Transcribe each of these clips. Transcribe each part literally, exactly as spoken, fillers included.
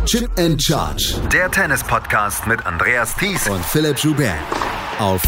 Chip and Charge. Der Tennis-Podcast mit Andreas Thies und Philipp Joubert. Auf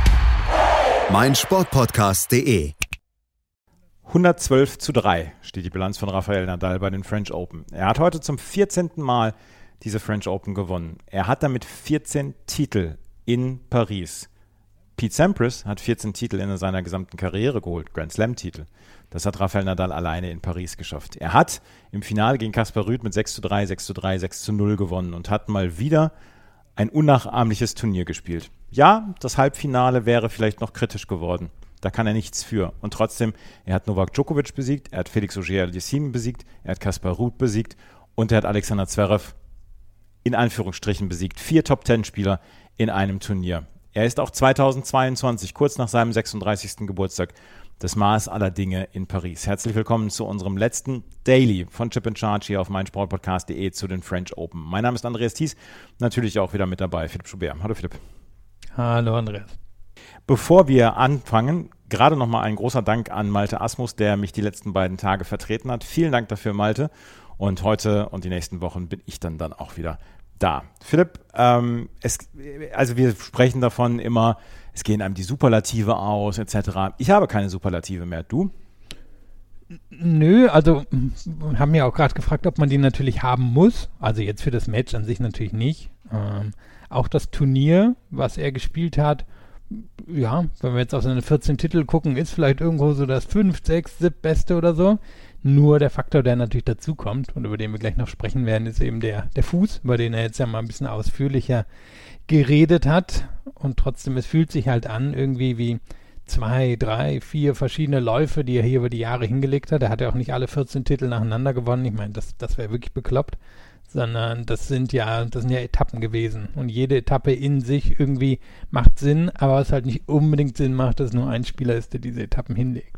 meinsportpodcast punkt de. hundertzwölf zu drei steht die Bilanz von Rafael Nadal bei den French Open. Er hat heute zum vierzehnten Mal diese French Open gewonnen. Er hat damit vierzehn Titel in Paris. Pete Sampras hat vierzehn Titel in seiner gesamten Karriere geholt, Grand Slam-Titel. Das hat Rafael Nadal alleine in Paris geschafft. Er hat im Finale gegen Kaspar Ruud mit sechs zu drei, sechs zu drei, sechs zu null gewonnen und hat mal wieder ein unnachahmliches Turnier gespielt. Ja, das Halbfinale wäre vielleicht noch kritisch geworden. Da kann er nichts für. Und trotzdem, er hat Novak Djokovic besiegt, er hat Felix Auger-Aliassime besiegt, er hat Kaspar Ruud besiegt und er hat Alexander Zverev in Anführungsstrichen besiegt. Vier Top-Ten-Spieler in einem Turnier. Er ist auch zweitausendzweiundzwanzig, kurz nach seinem sechsunddreißigsten Geburtstag, das Maß aller Dinge in Paris. Herzlich willkommen zu unserem letzten Daily von Chip and Charge hier auf meinsportpodcast punkt de zu den French Open. Mein Name ist Andreas Thies, natürlich auch wieder mit dabei, Philipp Joubert. Hallo Philipp. Hallo Andreas. Bevor wir anfangen, gerade nochmal ein großer Dank an Malte Asmus, der mich die letzten beiden Tage vertreten hat. Vielen Dank dafür, Malte. Und heute und die nächsten Wochen bin ich dann, dann auch wieder da. Philipp, ähm, es, also wir sprechen davon immer, es gehen einem die Superlative aus, et cetera. Ich habe keine Superlative mehr. Du? Nö, also haben ja auch gerade gefragt, ob man die natürlich haben muss. Also jetzt für das Match an sich natürlich nicht. Ähm, auch das Turnier, was er gespielt hat, ja, wenn wir jetzt auf seine vierzehn Titel gucken, ist vielleicht irgendwo so das fünf, sechs, sieben Beste oder so. Nur der Faktor, der natürlich dazukommt und über den wir gleich noch sprechen werden, ist eben der, der Fuß, über den er jetzt ja mal ein bisschen ausführlicher geredet hat. Und trotzdem, es fühlt sich halt an, irgendwie wie zwei, drei, vier verschiedene Läufe, die er hier über die Jahre hingelegt hat. Er hat ja auch nicht alle vierzehn Titel nacheinander gewonnen. Ich meine, das, das wäre wirklich bekloppt. Sondern das sind ja, das sind ja Etappen gewesen. Und jede Etappe in sich irgendwie macht Sinn, aber was halt nicht unbedingt Sinn macht, dass nur ein Spieler ist, der diese Etappen hinlegt.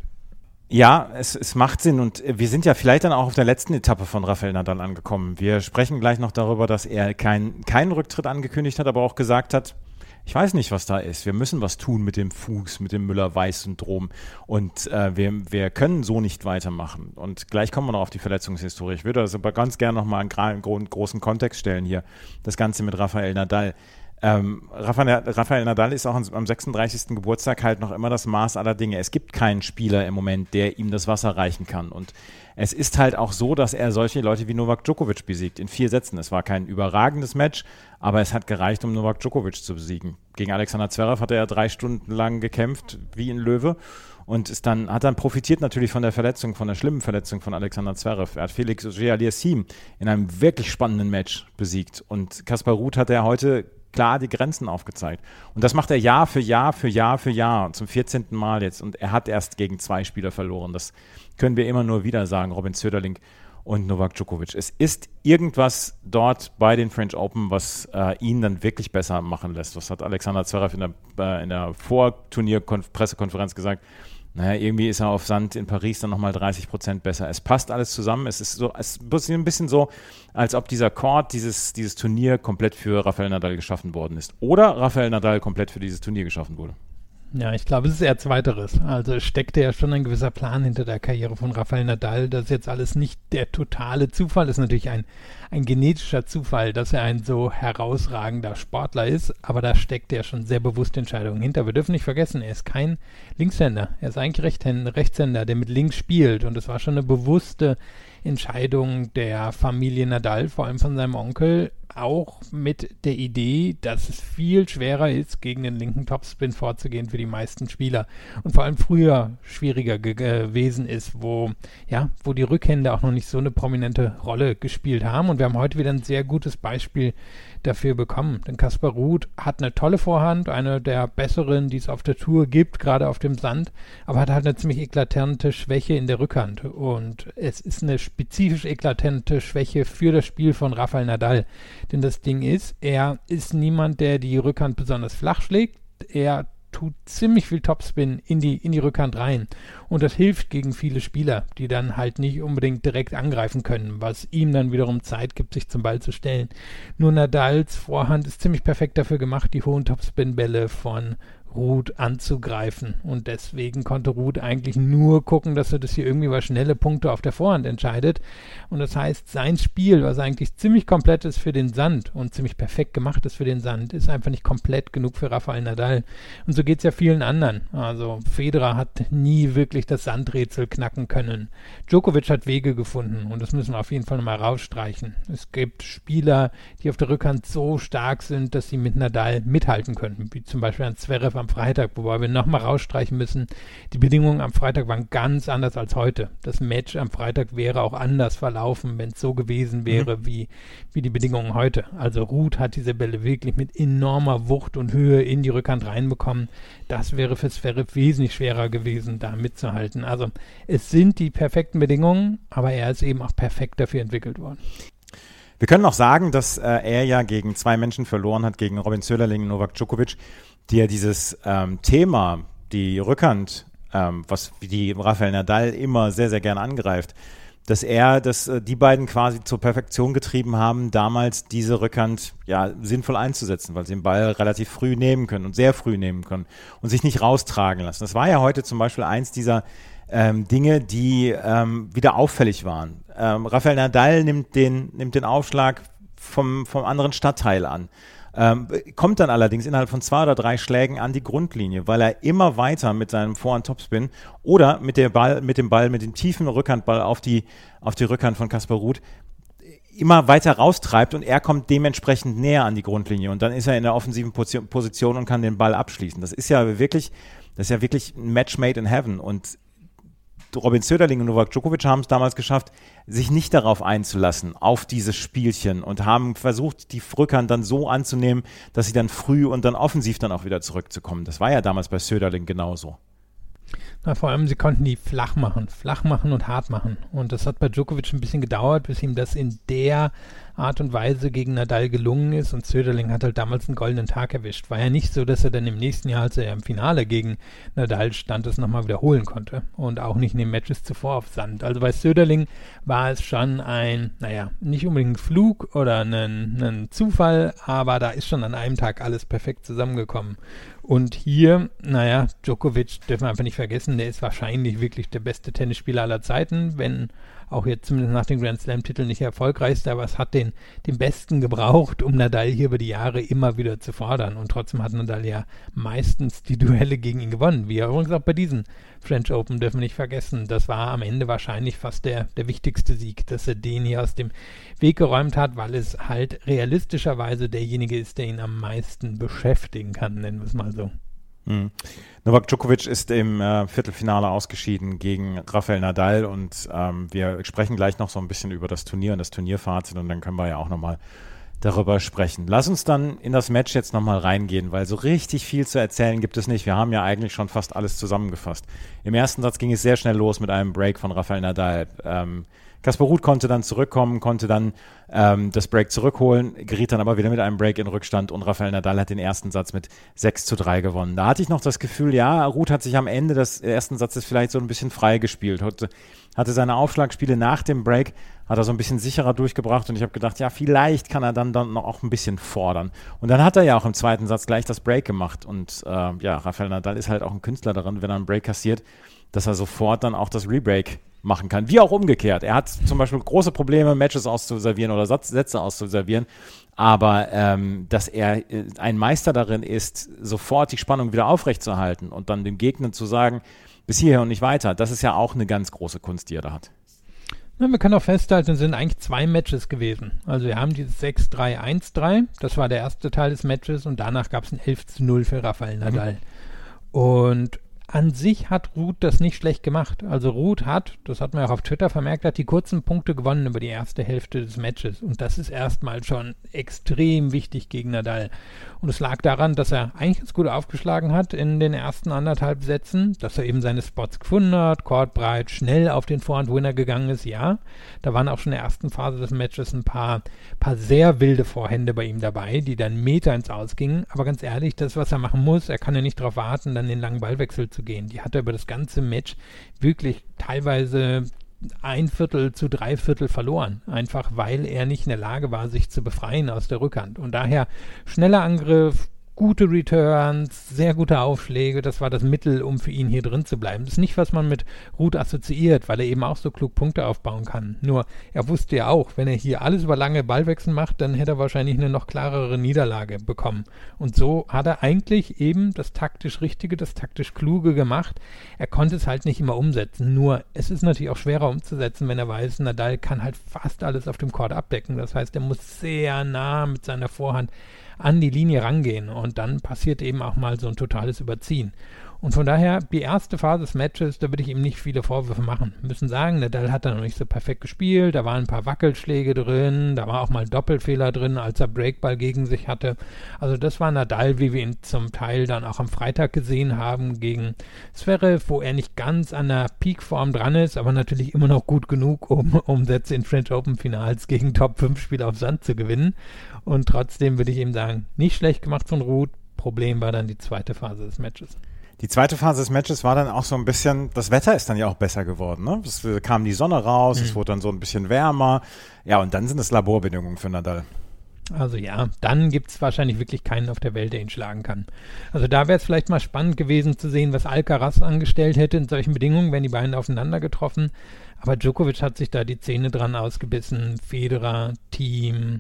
Ja, es, es macht Sinn und wir sind ja vielleicht dann auch auf der letzten Etappe von Rafael Nadal angekommen. Wir sprechen gleich noch darüber, dass er kein, keinen Rücktritt angekündigt hat, aber auch gesagt hat, ich weiß nicht, was da ist. Wir müssen was tun mit dem Fuß, mit dem Müller-Weiß-Syndrom und äh, wir, wir können so nicht weitermachen. Und gleich kommen wir noch auf die Verletzungshistorie. Ich würde das aber ganz gerne nochmal einen gra- großen Kontext stellen hier, das Ganze mit Rafael Nadal. Ähm, Rafael, Rafael Nadal ist auch am sechsunddreißigsten Geburtstag halt noch immer das Maß aller Dinge. Es gibt keinen Spieler im Moment, der ihm das Wasser reichen kann. Und es ist halt auch so, dass er solche Leute wie Novak Djokovic besiegt in vier Sätzen. Es war kein überragendes Match, aber es hat gereicht, um Novak Djokovic zu besiegen. Gegen Alexander Zverev hat er ja drei Stunden lang gekämpft, wie ein Löwe. Und ist dann, hat dann profitiert natürlich von der Verletzung, von der schlimmen Verletzung von Alexander Zverev. Er hat Felix Auger-Aliassime in einem wirklich spannenden Match besiegt. Und Kaspar Ruud hat er heute klar die Grenzen aufgezeigt. Und das macht er Jahr für Jahr für Jahr für Jahr zum vierzehnten Mal jetzt. Und er hat erst gegen zwei Spieler verloren. Das können wir immer nur wieder sagen, Robin Söderling und Novak Djokovic. Es ist irgendwas dort bei den French Open, was äh, ihn dann wirklich besser machen lässt. Was hat Alexander Zverev in der, äh, in der Vorturnier-Pressekonferenz gesagt? Naja, irgendwie ist er auf Sand in Paris dann nochmal dreißig Prozent besser. Es passt alles zusammen. Es ist so, es ist ein bisschen so, als ob dieser Court, dieses, dieses Turnier komplett für Rafael Nadal geschaffen worden ist. Oder Rafael Nadal komplett für dieses Turnier geschaffen wurde. Ja, ich glaube, es ist eher Zweiteres. Also es steckte ja schon ein gewisser Plan hinter der Karriere von Rafael Nadal. Das ist jetzt alles nicht der totale Zufall. Das ist natürlich ein, ein genetischer Zufall, dass er ein so herausragender Sportler ist. Aber da steckt ja schon sehr bewusste Entscheidungen hinter. Wir dürfen nicht vergessen, er ist kein Linkshänder. Er ist eigentlich Rechtshänder, Rechtshänder, der mit links spielt. Und es war schon eine bewusste Entscheidung der Familie Nadal, vor allem von seinem Onkel, auch mit der Idee, dass es viel schwerer ist, gegen den linken Topspin vorzugehen für die meisten Spieler und vor allem früher schwieriger ge- gewesen ist, wo, ja, wo die Rückhände auch noch nicht so eine prominente Rolle gespielt haben. Und wir haben heute wieder ein sehr gutes Beispiel dafür bekommen. Denn Kaspar Ruud hat eine tolle Vorhand, eine der besseren, die es auf der Tour gibt, gerade auf dem Sand, aber hat halt eine ziemlich eklatante Schwäche in der Rückhand. Und es ist eine spezifisch eklatante Schwäche für das Spiel von Rafael Nadal. Denn das Ding ist, er ist niemand, der die Rückhand besonders flach schlägt. Er tut ziemlich viel Topspin in die, in die Rückhand rein. Und das hilft gegen viele Spieler, die dann halt nicht unbedingt direkt angreifen können, was ihm dann wiederum Zeit gibt, sich zum Ball zu stellen. Nur Nadals Vorhand ist ziemlich perfekt dafür gemacht, die hohen Topspin-Bälle von Ruud anzugreifen. Und deswegen konnte Ruud eigentlich nur gucken, dass er das hier irgendwie über schnelle Punkte auf der Vorhand entscheidet. Und das heißt, sein Spiel, was eigentlich ziemlich komplett ist für den Sand und ziemlich perfekt gemacht ist für den Sand, ist einfach nicht komplett genug für Rafael Nadal. Und so geht es ja vielen anderen. Also Federer hat nie wirklich das Sandrätsel knacken können. Djokovic hat Wege gefunden und das müssen wir auf jeden Fall nochmal rausstreichen. Es gibt Spieler, die auf der Rückhand so stark sind, dass sie mit Nadal mithalten können, wie zum Beispiel ein Zverev am Freitag, wobei wir nochmal rausstreichen müssen, die Bedingungen am Freitag waren ganz anders als heute. Das Match am Freitag wäre auch anders verlaufen, wenn es so gewesen wäre, mhm. wie, wie die Bedingungen heute. Also Ruud hat diese Bälle wirklich mit enormer Wucht und Höhe in die Rückhand reinbekommen. Das wäre für Zverev wesentlich schwerer gewesen, da mitzuhalten. Also es sind die perfekten Bedingungen, aber er ist eben auch perfekt dafür entwickelt worden. Wir können auch sagen, dass äh, er ja gegen zwei Menschen verloren hat, gegen Robin Söderling und Novak Djokovic, die ja dieses ähm, Thema, die Rückhand, ähm, was die Rafael Nadal immer sehr, sehr gerne angreift, dass er, dass äh, die beiden quasi zur Perfektion getrieben haben, damals diese Rückhand ja sinnvoll einzusetzen, weil sie den Ball relativ früh nehmen können und sehr früh nehmen können und sich nicht raustragen lassen. Das war ja heute zum Beispiel eins dieser ähm, Dinge, die ähm, wieder auffällig waren. Ähm, Rafael Nadal nimmt den, nimmt den Aufschlag vom, vom anderen Stadtteil an. Ähm, kommt dann allerdings innerhalb von zwei oder drei Schlägen an die Grundlinie, weil er immer weiter mit seinem Vorhand-Topspin oder mit, der Ball, mit dem Ball, mit dem tiefen Rückhandball auf die, auf die Rückhand von Casper Ruud immer weiter raustreibt und er kommt dementsprechend näher an die Grundlinie und dann ist er in der offensiven Position und kann den Ball abschließen. Das ist ja wirklich, das ist ja wirklich ein Match made in heaven und Robin Söderling und Novak Djokovic haben es damals geschafft, sich nicht darauf einzulassen, auf dieses Spielchen und haben versucht, die Rückhand dann so anzunehmen, dass sie dann früh und dann offensiv dann auch wieder zurückzukommen. Das war ja damals bei Söderling genauso. Na, vor allem, sie konnten die flach machen, flach machen und hart machen. Und das hat bei Djokovic ein bisschen gedauert, bis ihm das in der Art und Weise gegen Nadal gelungen ist. Und Söderling hat halt damals einen goldenen Tag erwischt. War ja nicht so, dass er dann im nächsten Jahr, als er im Finale gegen Nadal stand, das nochmal wiederholen konnte. Und auch nicht in den Matches zuvor auf Sand. Also bei Söderling war es schon ein, naja, nicht unbedingt ein Flug oder ein, ein Zufall, aber da ist schon an einem Tag alles perfekt zusammengekommen. Und hier, naja, Djokovic dürfen wir einfach nicht vergessen, der ist wahrscheinlich wirklich der beste Tennisspieler aller Zeiten, wenn auch jetzt zumindest nach dem Grand Slam-Titel nicht erfolgreichste, aber es hat den, den Besten gebraucht, um Nadal hier über die Jahre immer wieder zu fordern. Und trotzdem hat Nadal ja meistens die Duelle gegen ihn gewonnen, wie übrigens auch bei diesen French Open, dürfen wir nicht vergessen. Das war am Ende wahrscheinlich fast der, der wichtigste Sieg, dass er den hier aus dem Weg geräumt hat, weil es halt realistischerweise derjenige ist, der ihn am meisten beschäftigen kann, nennen wir es mal so. Mhm. Novak Djokovic ist im äh, Viertelfinale ausgeschieden gegen Rafael Nadal und ähm, wir sprechen gleich noch so ein bisschen über das Turnier und das Turnierfazit und dann können wir ja auch nochmal darüber sprechen. Lass uns dann in das Match jetzt nochmal reingehen, weil so richtig viel zu erzählen gibt es nicht. Wir haben ja eigentlich schon fast alles zusammengefasst. Im ersten Satz ging es sehr schnell los mit einem Break von Rafael Nadal. Ähm, Casper Ruud konnte dann zurückkommen, konnte dann ähm, das Break zurückholen, geriet dann aber wieder mit einem Break in Rückstand und Rafael Nadal hat den ersten Satz mit sechs zu drei gewonnen. Da hatte ich noch das Gefühl, ja, Ruud hat sich am Ende des ersten Satzes vielleicht so ein bisschen frei gespielt, hatte, hatte seine Aufschlagspiele nach dem Break, hat er so ein bisschen sicherer durchgebracht und ich habe gedacht, ja, vielleicht kann er dann, dann noch auch ein bisschen fordern. Und dann hat er ja auch im zweiten Satz gleich das Break gemacht und äh, ja, Rafael Nadal ist halt auch ein Künstler darin, wenn er einen Break kassiert, dass er sofort dann auch das Rebreak machen kann, wie auch umgekehrt. Er hat zum Beispiel große Probleme, Matches auszuservieren oder Satz, Sätze auszuservieren, aber ähm, dass er äh, ein Meister darin ist, sofort die Spannung wieder aufrechtzuerhalten und dann dem Gegner zu sagen, bis hierher und nicht weiter, das ist ja auch eine ganz große Kunst, die er da hat. Ja, wir können auch festhalten, es sind eigentlich zwei Matches gewesen. Also wir haben dieses sechs drei eins drei, das war der erste Teil des Matches und danach gab es ein elf zu null für Rafael Nadal. Mhm. Und an sich hat Ruud das nicht schlecht gemacht. Also Ruud hat, das hat man auch auf Twitter vermerkt, hat die kurzen Punkte gewonnen über die erste Hälfte des Matches. Und das ist erstmal schon extrem wichtig gegen Nadal. Und es lag daran, dass er eigentlich ganz gut aufgeschlagen hat in den ersten anderthalb Sätzen, dass er eben seine Spots gefunden hat, courtbreit, schnell auf den Vorhand-Winner gegangen ist, ja. Da waren auch schon in der ersten Phase des Matches ein paar, paar sehr wilde Vorhände bei ihm dabei, die dann Meter ins Aus gingen. Aber ganz ehrlich, das, was er machen muss, er kann ja nicht darauf warten, dann den langen Ballwechsel zu gehen. Die hat er über das ganze Match wirklich teilweise ein Viertel zu drei Viertel verloren. Einfach weil er nicht in der Lage war, sich zu befreien aus der Rückhand. Und daher schneller Angriff, gute Returns, sehr gute Aufschläge, das war das Mittel, um für ihn hier drin zu bleiben. Das ist nicht, was man mit Ruud assoziiert, weil er eben auch so klug Punkte aufbauen kann. Nur, er wusste ja auch, wenn er hier alles über lange Ballwechsel macht, dann hätte er wahrscheinlich eine noch klarere Niederlage bekommen. Und so hat er eigentlich eben das taktisch Richtige, das taktisch Kluge gemacht. Er konnte es halt nicht immer umsetzen. Nur, es ist natürlich auch schwerer umzusetzen, wenn er weiß, Nadal kann halt fast alles auf dem Court abdecken. Das heißt, er muss sehr nah mit seiner Vorhand an die Linie rangehen und dann passiert eben auch mal so ein totales Überziehen. Und von daher, die erste Phase des Matches, da würde ich ihm nicht viele Vorwürfe machen. Wir müssen sagen, Nadal hat da noch nicht so perfekt gespielt, da waren ein paar Wackelschläge drin, da war auch mal ein Doppelfehler drin, als er Breakball gegen sich hatte. Also das war Nadal, wie wir ihn zum Teil dann auch am Freitag gesehen haben gegen Zverev, wo er nicht ganz an der Peakform dran ist, aber natürlich immer noch gut genug, um, um Sätze in French Open Finals gegen Top fünf Spieler auf Sand zu gewinnen. Und trotzdem würde ich ihm sagen, nicht schlecht gemacht von Ruud. Problem war dann die zweite Phase des Matches. Die zweite Phase des Matches war dann auch so ein bisschen, das Wetter ist dann ja auch besser geworden, ne? Es kam die Sonne raus, mhm. es wurde dann so ein bisschen wärmer. Ja, und dann sind es Laborbedingungen für Nadal. Also ja, dann gibt es wahrscheinlich wirklich keinen auf der Welt, der ihn schlagen kann. Also da wäre es vielleicht mal spannend gewesen zu sehen, was Alcaraz angestellt hätte in solchen Bedingungen, wenn die beiden aufeinander getroffen. Aber Djokovic hat sich da die Zähne dran ausgebissen. Federer, Thiem,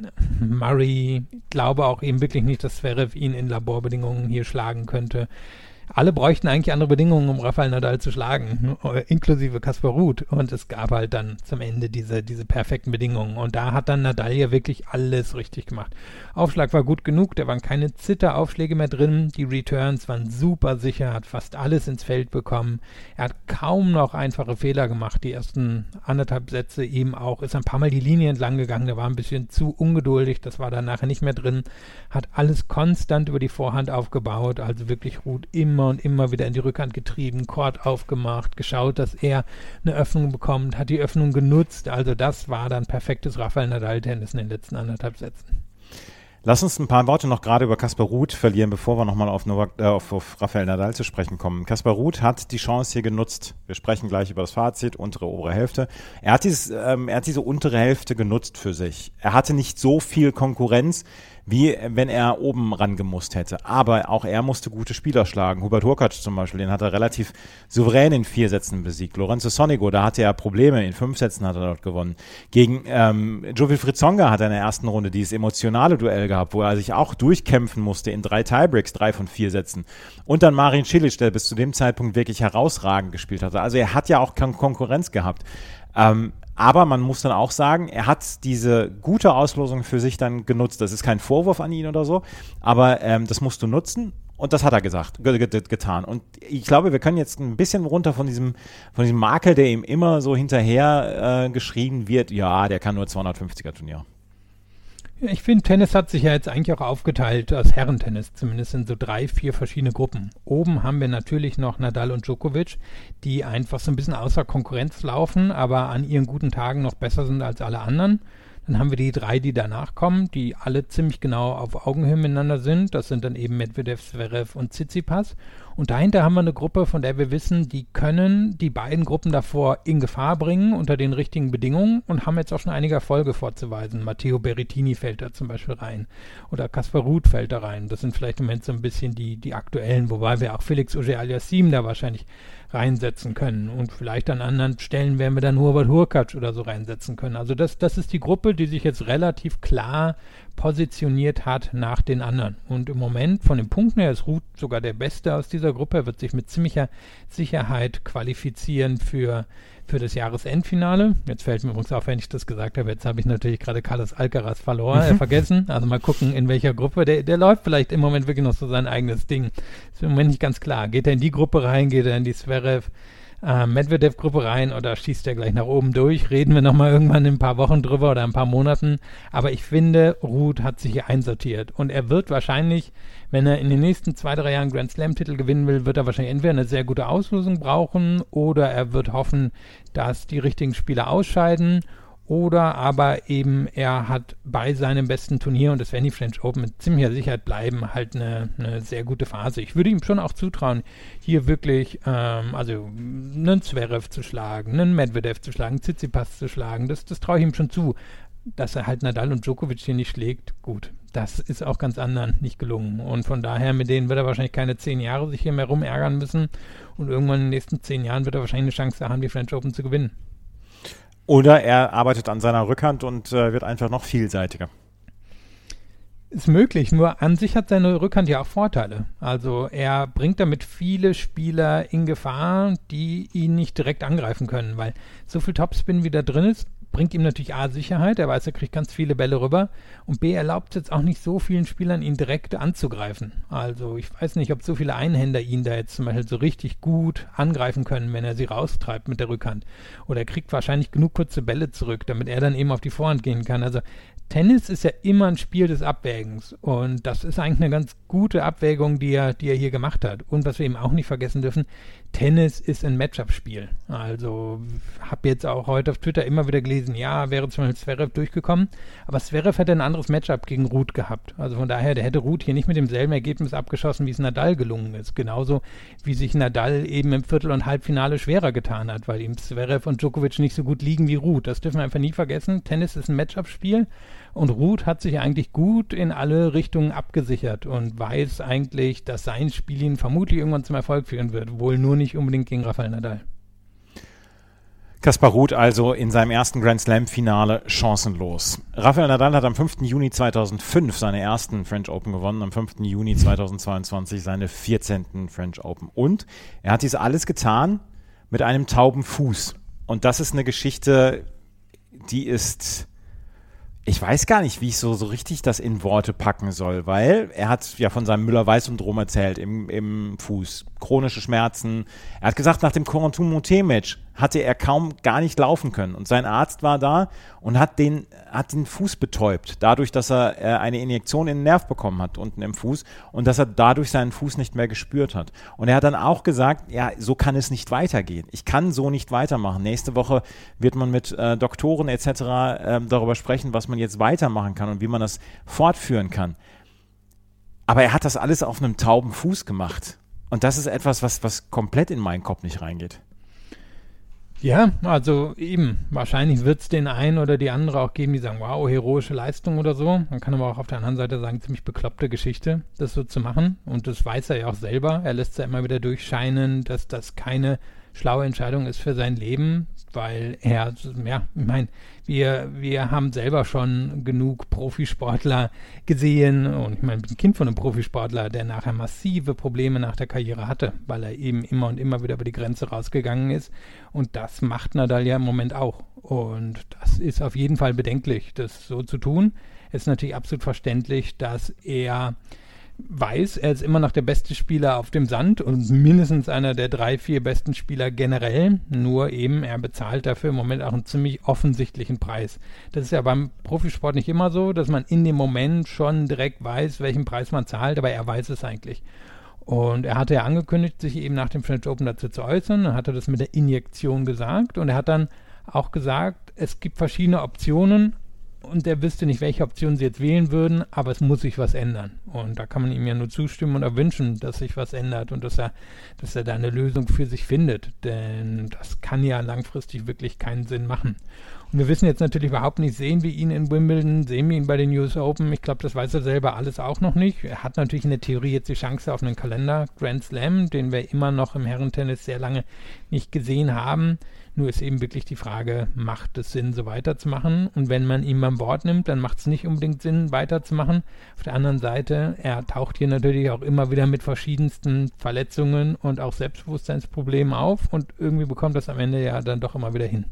Murray, ich glaube auch eben wirklich nicht, dass Zverev ihn in Laborbedingungen hier schlagen könnte. Alle bräuchten eigentlich andere Bedingungen, um Rafael Nadal zu schlagen, inklusive Kaspar Ruud. Und es gab halt dann zum Ende diese, diese perfekten Bedingungen. Und da hat dann Nadal ja wirklich alles richtig gemacht. Aufschlag war gut genug, da waren keine Zitteraufschläge mehr drin. Die Returns waren super sicher, hat fast alles ins Feld bekommen. Er hat kaum noch einfache Fehler gemacht. Die ersten anderthalb Sätze eben auch. Ist ein paar Mal die Linie entlang gegangen, der war ein bisschen zu ungeduldig. Das war dann nachher nicht mehr drin. Hat alles konstant über die Vorhand aufgebaut. Also wirklich Ruud immer und immer wieder in die Rückhand getrieben, Court aufgemacht, geschaut, dass er eine Öffnung bekommt, hat die Öffnung genutzt. Also das war dann perfektes Rafael Nadal-Tennis in den letzten anderthalb Sätzen. Lass uns ein paar Worte noch gerade über Kaspar Ruud verlieren, bevor wir nochmal auf, äh, auf, auf Rafael Nadal zu sprechen kommen. Kaspar Ruud hat die Chance hier genutzt. Wir sprechen gleich über das Fazit, untere, obere Hälfte. Er hat, dieses, ähm, er hat diese untere Hälfte genutzt für sich. Er hatte nicht so viel Konkurrenz, wie wenn er oben rangemusst hätte. Aber auch er musste gute Spieler schlagen. Hubert Hurkacz zum Beispiel, den hat er relativ souverän in vier Sätzen besiegt. Lorenzo Sonego, da hatte er Probleme. In fünf Sätzen hat er dort gewonnen. Gegen ähm, Jo-Wilfried Tsonga hat er in der ersten Runde dieses emotionale Duell gehabt, wo er sich auch durchkämpfen musste in drei Tiebreaks, drei von vier Sätzen. Und dann Marin Cilic, der bis zu dem Zeitpunkt wirklich herausragend gespielt hatte. Also er hat ja auch Kon- Konkurrenz gehabt. Ähm, Aber man muss dann auch sagen, er hat diese gute Auslosung für sich dann genutzt. Das ist kein Vorwurf an ihn oder so, aber ähm, das musst du nutzen und das hat er gesagt, ge- ge- getan. Und ich glaube, wir können jetzt ein bisschen runter von diesem, von diesem Makel, der ihm immer so hinterher äh, geschrieben wird, ja, der kann nur zweihundertfünfziger Turnier. Ich finde, Tennis hat sich ja jetzt eigentlich auch aufgeteilt, das Herrentennis zumindest, in so drei, vier verschiedene Gruppen. Oben haben wir natürlich noch Nadal und Djokovic, die einfach so ein bisschen außer Konkurrenz laufen, aber an ihren guten Tagen noch besser sind als alle anderen. Dann haben wir die drei, die danach kommen, die alle ziemlich genau auf Augenhöhe miteinander sind. Das sind dann eben Medvedev, Zverev und Tsitsipas. Und dahinter haben wir eine Gruppe, von der wir wissen, die können die beiden Gruppen davor in Gefahr bringen unter den richtigen Bedingungen und haben jetzt auch schon einige Erfolge vorzuweisen. Matteo Berrettini fällt da zum Beispiel rein oder Kaspar Ruud fällt da rein. Das sind vielleicht im Moment so ein bisschen die, die aktuellen, wobei wir auch Felix Auger-Aliassime da wahrscheinlich reinsetzen können und vielleicht an anderen Stellen werden wir dann Hubert Hurkacz oder so reinsetzen können. Also das, das ist die Gruppe, die sich jetzt relativ klar positioniert hat nach den anderen. Und im Moment von den Punkten her ist Ruud sogar der Beste aus dieser Gruppe. Er wird sich mit ziemlicher Sicherheit qualifizieren für, für das Jahresendfinale. Jetzt fällt mir übrigens auf, wenn ich das gesagt habe, jetzt habe ich natürlich gerade Carlos Alcaraz verloren, äh, vergessen. Also mal gucken, in welcher Gruppe. Der, der läuft vielleicht im Moment wirklich noch so sein eigenes Ding. Ist im Moment nicht ganz klar. Geht er in die Gruppe rein, geht er in die Zverev, äh, Medvedev-Gruppe rein oder schießt er gleich nach oben durch? Reden wir nochmal irgendwann in ein paar Wochen drüber oder ein paar Monaten. Aber ich finde, Ruud hat sich hier einsortiert und er wird wahrscheinlich, wenn er in den nächsten zwei, drei Jahren Grand Slam-Titel gewinnen will, wird er wahrscheinlich entweder eine sehr gute Auslosung brauchen oder er wird hoffen, dass die richtigen Spieler ausscheiden. Oder aber eben er hat bei seinem besten Turnier, und das werden die French Open mit ziemlicher Sicherheit bleiben, halt eine, eine sehr gute Phase. Ich würde ihm schon auch zutrauen, hier wirklich ähm, also einen Zverev zu schlagen, einen Medvedev zu schlagen, Tsitsipas zu schlagen. Das, das traue ich ihm schon zu. Dass er halt Nadal und Djokovic hier nicht schlägt, gut. das ist auch ganz anderen nicht gelungen. Und von daher, mit denen wird er wahrscheinlich keine zehn Jahre sich hier mehr rumärgern müssen. Und irgendwann in den nächsten zehn Jahren wird er wahrscheinlich eine Chance haben, die French Open zu gewinnen. Oder er arbeitet an seiner Rückhand und äh, wird einfach noch vielseitiger. Ist möglich, nur an sich hat seine Rückhand ja auch Vorteile. Also er bringt damit viele Spieler in Gefahr, die ihn nicht direkt angreifen können, weil so viel Topspin wie da drin ist, bringt ihm natürlich A, Sicherheit, er weiß, er kriegt ganz viele Bälle rüber, und B, erlaubt jetzt auch nicht so vielen Spielern, ihn direkt anzugreifen. Also ich weiß nicht, ob so viele Einhänder ihn da jetzt zum Beispiel so richtig gut angreifen können, wenn er sie raustreibt mit der Rückhand. Oder er kriegt wahrscheinlich genug kurze Bälle zurück, damit er dann eben auf die Vorhand gehen kann. Also Tennis ist ja immer ein Spiel des Abwägens, und das ist eigentlich eine ganz gute Abwägung, die er, die er hier gemacht hat. Und was wir eben auch nicht vergessen dürfen, Tennis ist ein Matchup-Spiel. Also habe jetzt auch heute auf Twitter immer wieder gelesen, ja, wäre zum Beispiel Zverev durchgekommen, aber Zverev hätte ein anderes Matchup gegen Ruud gehabt. Also von daher, der hätte Ruud hier nicht mit demselben Ergebnis abgeschossen, wie es Nadal gelungen ist. Genauso wie sich Nadal eben im Viertel- und Halbfinale schwerer getan hat, weil ihm Zverev und Djokovic nicht so gut liegen wie Ruud. Das dürfen wir einfach nie vergessen. Tennis ist ein Matchup-Spiel, und Ruud hat sich eigentlich gut in alle Richtungen abgesichert und weiß eigentlich, dass sein Spiel ihn vermutlich irgendwann zum Erfolg führen wird. Wohl nur nicht unbedingt gegen Rafael Nadal. Kaspar Ruud also in seinem ersten Grand Slam-Finale chancenlos. Rafael Nadal hat am fünften Juni zweitausendfünf seine ersten French Open gewonnen, am fünften Juni zweitausendzweiundzwanzig seine vierzehnten French Open. Und er hat dies alles getan mit einem tauben Fuß. Und das ist eine Geschichte, die ist... Ich weiß gar nicht, wie ich so, so richtig das in Worte packen soll, weil er hat ja von seinem Müller-Weiß-Syndrom erzählt im, im Fuß. Chronische Schmerzen. Er hat gesagt, nach dem Corentin-Moutet-Match hatte er kaum gar nicht laufen können. Und sein Arzt war da und hat den, hat den Fuß betäubt, dadurch, dass er äh, eine Injektion in den Nerv bekommen hat, unten im Fuß, und dass er dadurch seinen Fuß nicht mehr gespürt hat. Und er hat dann auch gesagt, ja, so kann es nicht weitergehen. Ich kann so nicht weitermachen. Nächste Woche wird man mit äh, Doktoren et cetera äh, darüber sprechen, was man jetzt weitermachen kann und wie man das fortführen kann. Aber er hat das alles auf einem tauben Fuß gemacht. Und das ist etwas, was, was komplett in meinen Kopf nicht reingeht. Ja, also eben, wahrscheinlich wird es den einen oder die andere auch geben, die sagen, wow, heroische Leistung oder so. Man kann aber auch auf der anderen Seite sagen, ziemlich bekloppte Geschichte, das so zu machen. Und das weiß er ja auch selber. Er lässt ja immer wieder durchscheinen, dass das keine schlaue Entscheidung ist für sein Leben, weil er, ja, ich meine, wir, wir haben selber schon genug Profisportler gesehen, und ich meine, ich bin ein Kind von einem Profisportler, der nachher massive Probleme nach der Karriere hatte, weil er eben immer und immer wieder über die Grenze rausgegangen ist, und das macht Nadal ja im Moment auch, und das ist auf jeden Fall bedenklich, das so zu tun. Es ist natürlich absolut verständlich, dass er weiß, er ist immer noch der beste Spieler auf dem Sand und mindestens einer der drei, vier besten Spieler generell, nur eben, er bezahlt dafür im Moment auch einen ziemlich offensichtlichen Preis. Das ist ja beim Profisport nicht immer so, dass man in dem Moment schon direkt weiß, welchen Preis man zahlt, aber er weiß es eigentlich. Und er hatte ja angekündigt, sich eben nach dem French Open dazu zu äußern, dann hat er das mit der Injektion gesagt, und er hat dann auch gesagt, es gibt verschiedene Optionen, und er wüsste nicht, welche Optionen sie jetzt wählen würden, aber es muss sich was ändern. Und da kann man ihm ja nur zustimmen und auch wünschen, dass sich was ändert und dass er, dass er da eine Lösung für sich findet. Denn das kann ja langfristig wirklich keinen Sinn machen. Und wir wissen jetzt natürlich überhaupt nicht, sehen wir ihn in Wimbledon, sehen wir ihn bei den U S Open. Ich glaube, das weiß er selber alles auch noch nicht. Er hat natürlich in der Theorie jetzt die Chance auf einen Kalender Grand Slam, den wir immer noch im Herrentennis sehr lange nicht gesehen haben. Nur ist eben wirklich die Frage, macht es Sinn, so weiterzumachen? Und wenn man ihn beim Wort nimmt, dann macht es nicht unbedingt Sinn, weiterzumachen. Auf der anderen Seite, er taucht hier natürlich auch immer wieder mit verschiedensten Verletzungen und auch Selbstbewusstseinsproblemen auf, und irgendwie bekommt das am Ende ja dann doch immer wieder hin.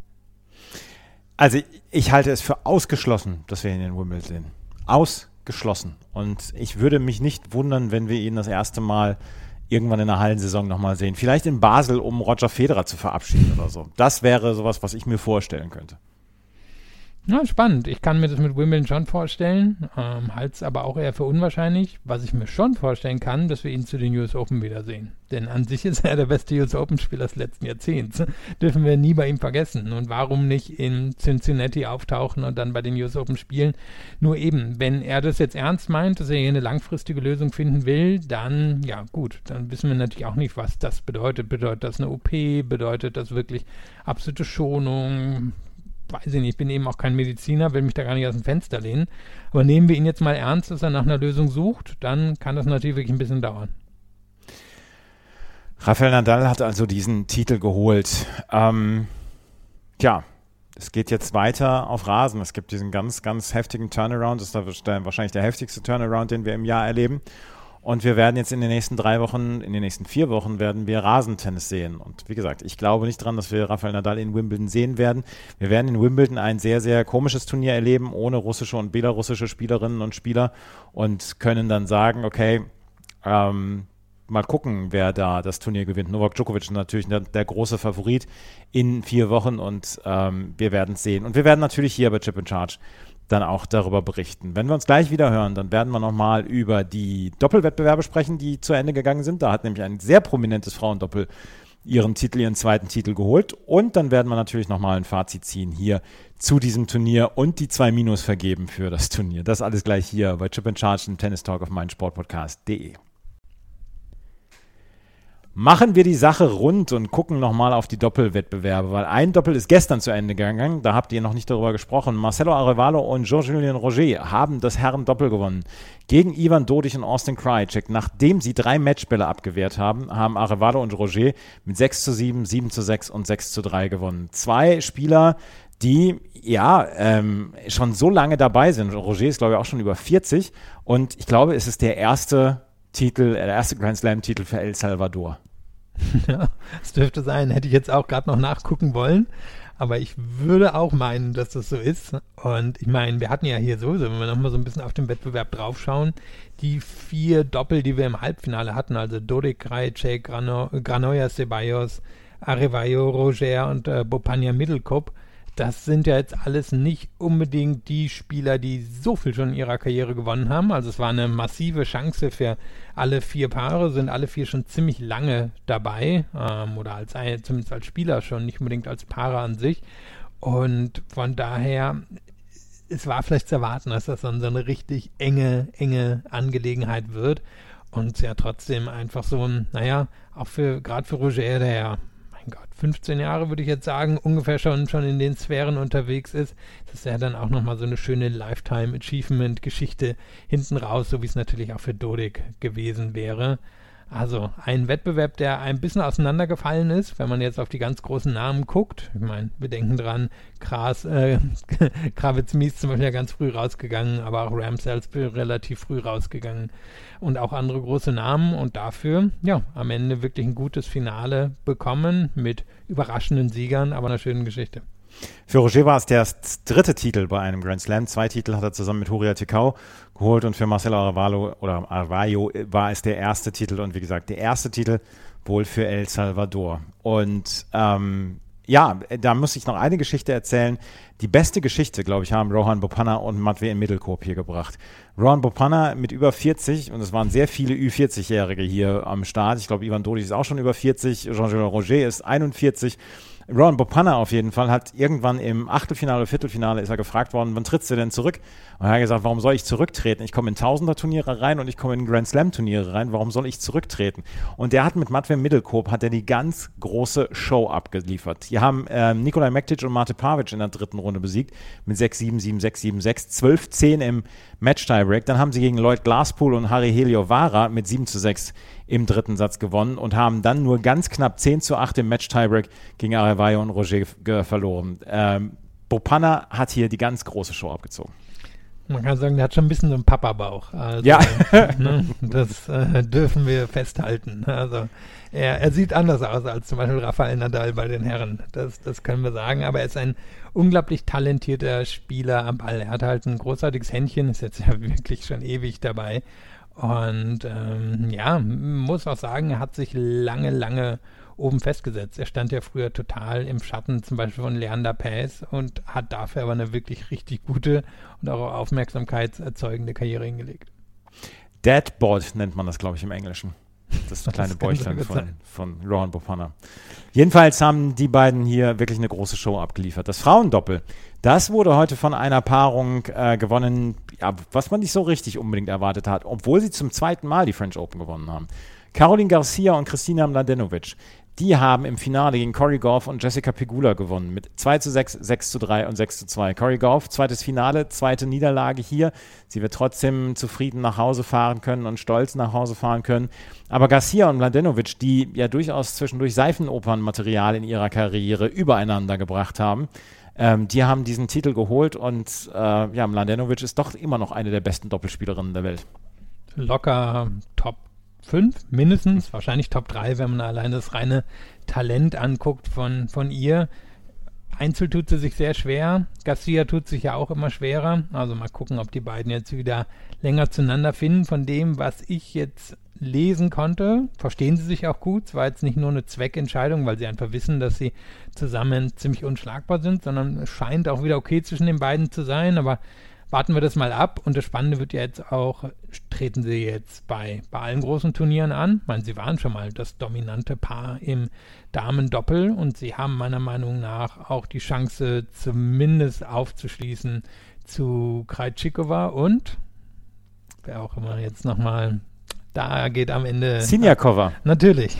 Also ich halte es für ausgeschlossen, dass wir ihn in Wimbledon sehen. Ausgeschlossen. Und ich würde mich nicht wundern, wenn wir ihn das erste Mal irgendwann in der Hallensaison nochmal sehen. Vielleicht in Basel, um Roger Federer zu verabschieden oder so. Das wäre sowas, was ich mir vorstellen könnte. Ja, spannend. Ich kann mir das mit Wimbledon schon vorstellen, ähm, halte es aber auch eher für unwahrscheinlich. Was ich mir schon vorstellen kann, dass wir ihn zu den U S Open wiedersehen. Denn an sich ist er der beste U S Open-Spieler des letzten Jahrzehnts. Dürfen wir nie bei ihm vergessen. Und warum nicht in Cincinnati auftauchen und dann bei den U S Open spielen? Nur eben, wenn er das jetzt ernst meint, dass er hier eine langfristige Lösung finden will, dann, ja gut, dann wissen wir natürlich auch nicht, was das bedeutet. Bedeutet das eine O P? Bedeutet das wirklich absolute Schonung? weiß ich nicht, ich bin eben auch kein Mediziner, will mich da gar nicht aus dem Fenster lehnen. Aber nehmen wir ihn jetzt mal ernst, dass er nach einer Lösung sucht, dann kann das natürlich wirklich ein bisschen dauern. Rafael Nadal hat also diesen Titel geholt. Ähm, tja, es geht jetzt weiter auf Rasen. Es gibt diesen ganz, ganz heftigen Turnaround. Das ist da wahrscheinlich der heftigste Turnaround, den wir im Jahr erleben. Und wir werden jetzt in den nächsten drei Wochen, in den nächsten vier Wochen werden wir Rasentennis sehen. Und wie gesagt, ich glaube nicht dran, dass wir Rafael Nadal in Wimbledon sehen werden. Wir werden in Wimbledon ein sehr, sehr komisches Turnier erleben, ohne russische und belarussische Spielerinnen und Spieler und können dann sagen, okay, ähm, mal gucken, wer da das Turnier gewinnt. Novak Djokovic ist natürlich der, der große Favorit in vier Wochen und ähm, wir werden es sehen. Und wir werden natürlich hier bei Chip and Charge dann auch darüber berichten. Wenn wir uns gleich wieder hören, dann werden wir nochmal über die Doppelwettbewerbe sprechen, die zu Ende gegangen sind. Da hat nämlich ein sehr prominentes Frauendoppel ihren Titel, ihren zweiten Titel geholt. Und dann werden wir natürlich nochmal ein Fazit ziehen hier zu diesem Turnier und die zwei Minus vergeben für das Turnier. Das alles gleich hier bei Chip and Charge im Tennis Talk auf meinsportpodcast punkt de. Machen wir die Sache rund und gucken nochmal auf die Doppelwettbewerbe, weil ein Doppel ist gestern zu Ende gegangen, da habt ihr noch nicht darüber gesprochen. Marcelo Arevalo und Georges-Julien Roger haben das Herren-Doppel gewonnen. Gegen Ivan Dodig und Austin Krajicek. Nachdem sie drei Matchbälle abgewehrt haben, haben Arevalo und Roger mit sechs zu sieben, sieben zu sechs und sechs zu drei gewonnen. Zwei Spieler, die ja ähm, schon so lange dabei sind. Roger ist, glaube ich, auch schon über vierzig und ich glaube, es ist der erste Titel, der erste Grand Slam-Titel für El Salvador. Ja, das dürfte sein. Hätte ich jetzt auch gerade noch nachgucken wollen. Aber ich würde auch meinen, dass das so ist. Und ich meine, wir hatten ja hier sowieso, wenn wir nochmal so ein bisschen auf den Wettbewerb draufschauen, die vier Doppel, die wir im Halbfinale hatten, also Dodig, Krajicek, Grano, Granollers, Ceballos, Arevalo, Roger und äh, Bopania Middlekop. Das sind ja jetzt alles nicht unbedingt die Spieler, die so viel schon in ihrer Karriere gewonnen haben. Also es war eine massive Chance für alle vier Paare, sind alle vier schon ziemlich lange dabei ähm, oder als zumindest als Spieler schon, nicht unbedingt als Paare an sich. Und von daher, es war vielleicht zu erwarten, dass das dann so eine richtig enge, enge Angelegenheit wird. Und ja trotzdem einfach so ein, naja, auch für gerade für Roger, der ja Gott, fünfzehn Jahre würde ich jetzt sagen, ungefähr schon, schon in den Sphären unterwegs ist, dass er dann auch nochmal so eine schöne Lifetime-Achievement-Geschichte hinten raus, so wie es natürlich auch für Dodig gewesen wäre. Also ein Wettbewerb, der ein bisschen auseinandergefallen ist, wenn man jetzt auf die ganz großen Namen guckt. Ich meine, wir denken dran, Kras, äh, Kravitz-Mies zum Beispiel ja ganz früh rausgegangen, aber auch Ram Salisbury relativ früh rausgegangen und auch andere große Namen und dafür, ja, am Ende wirklich ein gutes Finale bekommen mit überraschenden Siegern, aber einer schönen Geschichte. Für Roger war es der dritte Titel bei einem Grand Slam. Zwei Titel hat er zusammen mit Horia Tecau geholt und für Marcelo Arevalo oder Arevalo war es der erste Titel und wie gesagt, der erste Titel wohl für El Salvador. Und ähm, ja, da muss ich noch eine Geschichte erzählen. Die beste Geschichte, glaube ich, haben Rohan Bopanna und Matvei Middlekop hier gebracht. Rohan Bopanna mit über vierzig und es waren sehr viele Ü vierzig-Jährige hier am Start. Ich glaube, Ivan Dodig ist auch schon über vierzig, Jean-Julien Roger ist einundvierzig. Rohan Bopanna auf jeden Fall hat irgendwann im Achtelfinale oder Viertelfinale ist er gefragt worden, wann trittst du denn zurück? Und er hat gesagt, warum soll ich zurücktreten? Ich komme in Tausender-Turniere rein und ich komme in Grand Slam-Turniere rein. Warum soll ich zurücktreten? Und der hat mit Matvei Middlekop hat er die ganz große Show abgeliefert. Die haben ähm, Nikolai Mektic und Mate Pavic in der dritten Runde besiegt mit sechs sieben, sieben sechs, sieben sechs, zwölf zehn im Match-Tiebreak. Dann haben sie gegen Lloyd Glasspool und Harry Heliovara mit sieben zu sechs im dritten Satz gewonnen und haben dann nur ganz knapp zehn zu acht im Match-Tiebreak gegen Arevalo und Roger g- verloren. Ähm, Bopanna hat hier die ganz große Show abgezogen. Man kann sagen, der hat schon ein bisschen so einen Papa-Bauch. Also, ja. Ne, das äh, dürfen wir festhalten. Also er, er sieht anders aus als zum Beispiel Rafael Nadal bei den Herren. Das, das können wir sagen. Aber er ist ein unglaublich talentierter Spieler am Ball. Er hat halt ein großartiges Händchen, ist jetzt ja wirklich schon ewig dabei. Und ähm, ja, muss auch sagen, er hat sich lange, lange oben festgesetzt. Er stand ja früher total im Schatten, zum Beispiel von Leander Paes und hat dafür aber eine wirklich richtig gute und auch aufmerksamkeitserzeugende Karriere hingelegt. Deadboard nennt man das, glaube ich, im Englischen. Das kleine Bäuchlein von, von Rohan Bopanna. Jedenfalls haben die beiden hier wirklich eine große Show abgeliefert. Das Frauendoppel, das wurde heute von einer Paarung äh, gewonnen, ja, was man nicht so richtig unbedingt erwartet hat, obwohl sie zum zweiten Mal die French Open gewonnen haben. Caroline Garcia und Kristina Mladenovic. Die haben im Finale gegen Corey Goff und Jessica Pegula gewonnen mit zwei zu sechs, sechs zu drei und sechs zu zwei. Corey Goff, zweites Finale, zweite Niederlage hier. Sie wird trotzdem zufrieden nach Hause fahren können und stolz nach Hause fahren können. Aber Garcia und Mladenovic, die ja durchaus zwischendurch Seifenopernmaterial in ihrer Karriere übereinander gebracht haben, ähm, die haben diesen Titel geholt und äh, ja, Mladenovic ist doch immer noch eine der besten Doppelspielerinnen der Welt. Locker Top fünf, mindestens, wahrscheinlich Top drei, wenn man allein das reine Talent anguckt von, von ihr. Einzel tut sie sich sehr schwer, Garcia tut sich ja auch immer schwerer, also mal gucken, ob die beiden jetzt wieder länger zueinander finden. Von dem, was ich jetzt lesen konnte, verstehen sie sich auch gut. Es war jetzt nicht nur eine Zweckentscheidung, weil sie einfach wissen, dass sie zusammen ziemlich unschlagbar sind, sondern es scheint auch wieder okay zwischen den beiden zu sein, aber warten wir das mal ab. Und das Spannende wird ja jetzt auch, treten sie jetzt bei, bei allen großen Turnieren an. Ich meine, sie waren schon mal das dominante Paar im Damen-Doppel und sie haben meiner Meinung nach auch die Chance, zumindest aufzuschließen zu Krejcikova und wer auch immer jetzt nochmal, da geht am Ende... Siniakova. Natürlich.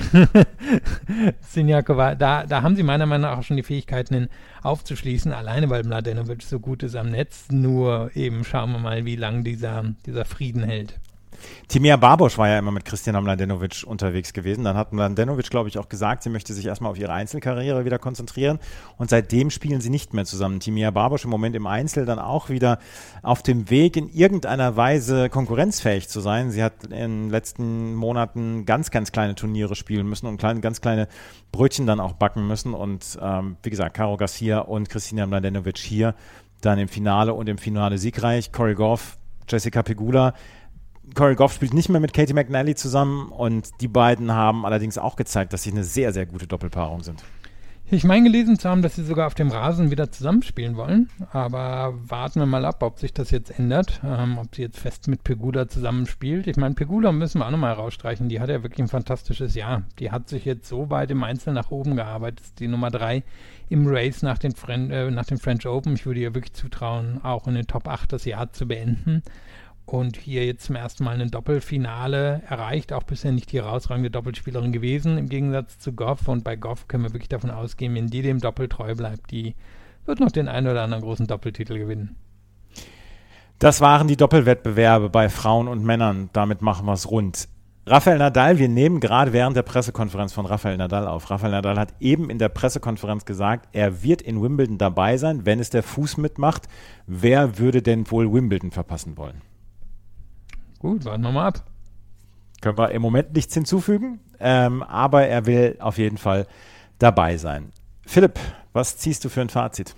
Siniakova, da, da haben sie meiner Meinung nach auch schon die Fähigkeiten hin, aufzuschließen, alleine weil Mladenovic so gut ist am Netz. Nur eben schauen wir mal, wie lange dieser, dieser Frieden hält. Timea Barbosch war ja immer mit Kristina Mladenovic unterwegs gewesen. Dann hat Mladenovic, glaube ich, auch gesagt, sie möchte sich erstmal auf ihre Einzelkarriere wieder konzentrieren. Und seitdem spielen sie nicht mehr zusammen. Timea Barbosch im Moment im Einzel dann auch wieder auf dem Weg, in irgendeiner Weise konkurrenzfähig zu sein. Sie hat in den letzten Monaten ganz, ganz kleine Turniere spielen müssen und kleine, ganz kleine Brötchen dann auch backen müssen. Und ähm, wie gesagt, Caro Garcia und Kristina Mladenovic hier dann im Finale und im Finale siegreich. Corey Goff, Jessica Pegula. Corey Goff spielt nicht mehr mit Katie McNally zusammen und die beiden haben allerdings auch gezeigt, dass sie eine sehr, sehr gute Doppelpaarung sind. Ich meine gelesen zu haben, dass sie sogar auf dem Rasen wieder zusammenspielen wollen, aber warten wir mal ab, ob sich das jetzt ändert, ähm, ob sie jetzt fest mit Pegula zusammenspielt. Ich meine, Pegula müssen wir auch nochmal rausstreichen, die hat ja wirklich ein fantastisches Jahr. Die hat sich jetzt so weit im Einzel nach oben gearbeitet, ist die Nummer drei im Race nach den, Fren- äh, nach den French Open. Ich würde ihr wirklich zutrauen, auch in den Top acht das Jahr zu beenden. Und hier jetzt zum ersten Mal ein Doppelfinale erreicht, auch bisher nicht die herausragende Doppelspielerin gewesen, im Gegensatz zu Goff. Und bei Goff können wir wirklich davon ausgehen, wenn die dem Doppel treu bleibt, die wird noch den einen oder anderen großen Doppeltitel gewinnen. Das waren die Doppelwettbewerbe bei Frauen und Männern. Damit machen wir es rund. Rafael Nadal, wir nehmen gerade während der Pressekonferenz von Rafael Nadal auf. Rafael Nadal hat eben in der Pressekonferenz gesagt, er wird in Wimbledon dabei sein, wenn es der Fuß mitmacht. Wer würde denn wohl Wimbledon verpassen wollen? Gut, warten wir mal ab. Können wir im Moment nichts hinzufügen, ähm, aber er will auf jeden Fall dabei sein. Philipp, was ziehst du für ein Fazit?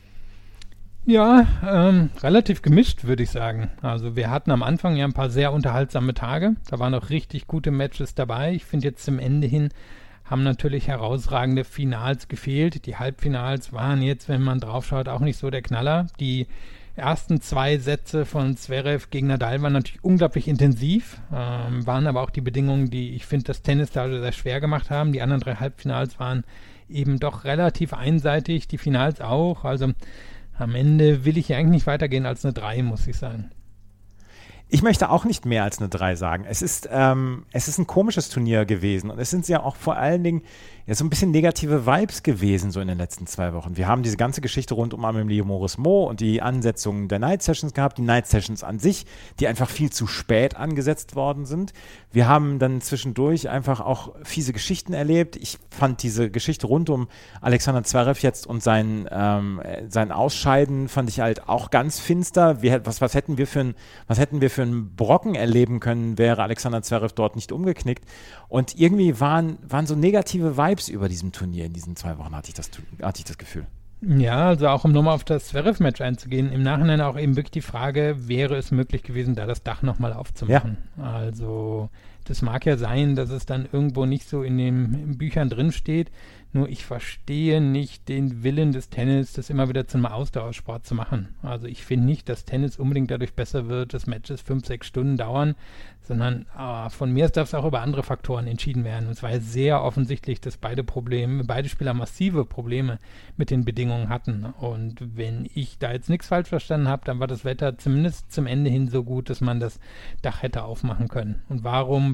Ja, ähm, relativ gemischt, würde ich sagen. Also wir hatten am Anfang ja ein paar sehr unterhaltsame Tage. Da waren auch richtig gute Matches dabei. Ich finde jetzt zum Ende hin haben natürlich herausragende Finals gefehlt. Die Halbfinals waren jetzt, wenn man drauf schaut, auch nicht so der Knaller. Die ersten zwei Sätze von Zverev gegen Nadal waren natürlich unglaublich intensiv, ähm, waren aber auch die Bedingungen, die ich finde, das Tennis da sehr schwer gemacht haben. Die anderen drei Halbfinals waren eben doch relativ einseitig, die Finals auch. Also am Ende will ich hier eigentlich nicht weitergehen als eine drei, muss ich sagen. Ich möchte auch nicht mehr als eine drei sagen. Es ist, ähm, es ist ein komisches Turnier gewesen und es sind ja auch vor allen Dingen ja, so ein bisschen negative Vibes gewesen so in den letzten zwei Wochen. Wir haben diese ganze Geschichte rund um Amélie Mauresmo und die Ansetzung der Night Sessions gehabt, die Night Sessions an sich, die einfach viel zu spät angesetzt worden sind. Wir haben dann zwischendurch einfach auch fiese Geschichten erlebt. Ich fand diese Geschichte rund um Alexander Zverev jetzt und sein, ähm, sein Ausscheiden fand ich halt auch ganz finster. Wir, was, was hätten wir für ein, was hätten wir für einen Brocken erleben können, wäre Alexander Zverev dort nicht umgeknickt. Und irgendwie waren, waren so negative Vibes über diesem Turnier in diesen zwei Wochen, hatte ich das, hatte ich das Gefühl. Ja, also auch um nochmal auf das Zverev-Match einzugehen, im Nachhinein auch eben wirklich die Frage, wäre es möglich gewesen, da das Dach nochmal aufzumachen? Ja. Also das mag ja sein, dass es dann irgendwo nicht so in den in Büchern drin steht, nur ich verstehe nicht den Willen des Tennis, das immer wieder zu einem Ausdauersport zu machen. Also ich finde nicht, dass Tennis unbedingt dadurch besser wird, dass Matches fünf, sechs Stunden dauern, sondern äh, von mir aus darf es auch über andere Faktoren entschieden werden. Und es war ja sehr offensichtlich, dass beide Probleme, beide Spieler massive Probleme mit den Bedingungen hatten. Und wenn ich da jetzt nichts falsch verstanden habe, dann war das Wetter zumindest zum Ende hin so gut, dass man das Dach hätte aufmachen können. Und warum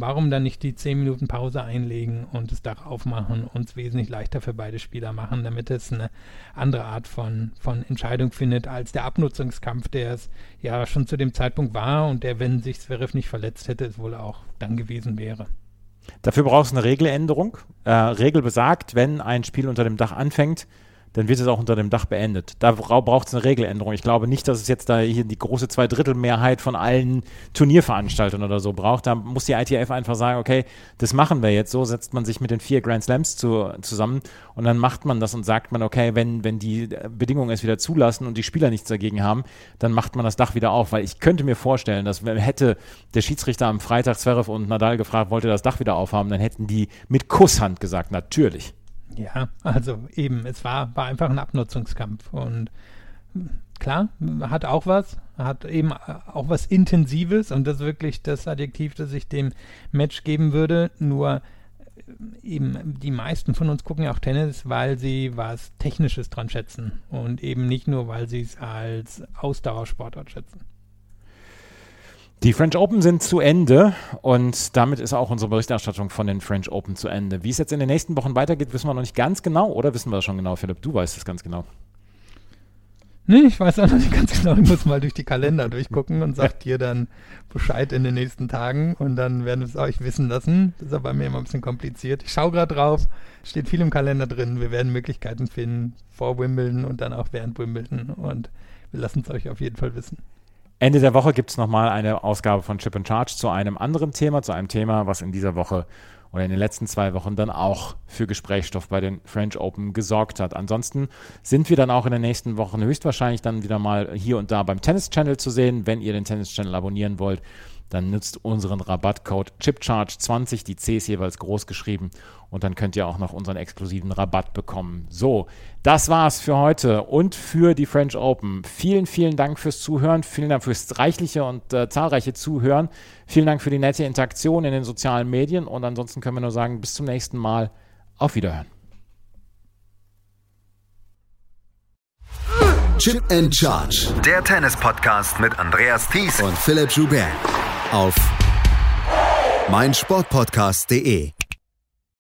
warum dann nicht die zehn Minuten Pause einlegen und das Dach aufmachen und es wesentlich leichter für beide Spieler machen, damit es eine andere Art von, von Entscheidung findet als der Abnutzungskampf, der es ja schon zu dem Zeitpunkt war und der, wenn sich Zverev nicht verletzt hätte, es wohl auch dann gewesen wäre. Dafür brauchst du eine Regeländerung. Äh, Regel besagt, wenn ein Spiel unter dem Dach anfängt, dann wird es auch unter dem Dach beendet. Da braucht es eine Regeländerung. Ich glaube nicht, dass es jetzt da hier die große Zweidrittelmehrheit von allen Turnierveranstaltern oder so braucht. Da muss die I T F einfach sagen, okay, das machen wir jetzt so, setzt man sich mit den vier Grand Slams zu, zusammen und dann macht man das und sagt man, okay, wenn, wenn die Bedingungen es wieder zulassen und die Spieler nichts dagegen haben, dann macht man das Dach wieder auf. Weil ich könnte mir vorstellen, dass hätte der Schiedsrichter am Freitag Zverev und Nadal gefragt, wollt ihr das Dach wieder aufhaben, dann hätten die mit Kusshand gesagt, natürlich. Ja, also eben, es war, war einfach ein Abnutzungskampf und klar, hat auch was, hat eben auch was Intensives und das ist wirklich das Adjektiv, das ich dem Match geben würde, nur eben die meisten von uns gucken ja auch Tennis, weil sie was Technisches dran schätzen und eben nicht nur, weil sie es als Ausdauersportart schätzen. Die French Open sind zu Ende und damit ist auch unsere Berichterstattung von den French Open zu Ende. Wie es jetzt in den nächsten Wochen weitergeht, wissen wir noch nicht ganz genau, oder wissen wir das schon genau, Philipp? Du weißt es ganz genau. Nee, ich weiß auch noch nicht ganz genau. Ich muss mal durch die Kalender durchgucken und sag dir dann Bescheid in den nächsten Tagen und dann werden wir es euch wissen lassen. Das ist aber bei mir immer ein bisschen kompliziert. Ich schaue gerade drauf, steht viel im Kalender drin. Wir werden Möglichkeiten finden vor Wimbledon und dann auch während Wimbledon und wir lassen es euch auf jeden Fall wissen. Ende der Woche gibt es nochmal eine Ausgabe von Chip and Charge zu einem anderen Thema, zu einem Thema, was in dieser Woche oder in den letzten zwei Wochen dann auch für Gesprächsstoff bei den French Open gesorgt hat. Ansonsten sind wir dann auch in den nächsten Wochen höchstwahrscheinlich dann wieder mal hier und da beim Tennis Channel zu sehen. Wenn ihr den Tennis Channel abonnieren wollt, dann nutzt unseren Rabattcode ChipCharge zwanzig, die C ist jeweils groß geschrieben und dann könnt ihr auch noch unseren exklusiven Rabatt bekommen. So, das war's für heute und für die French Open. Vielen, vielen Dank fürs Zuhören, vielen Dank fürs reichliche und äh, zahlreiche Zuhören. Vielen Dank für die nette Interaktion in den sozialen Medien und ansonsten können wir nur sagen, bis zum nächsten Mal. Auf Wiederhören. Chip and Charge. Der Tennis-Podcast mit Andreas Thies und Philipp Joubert auf meinsportpodcast punkt de.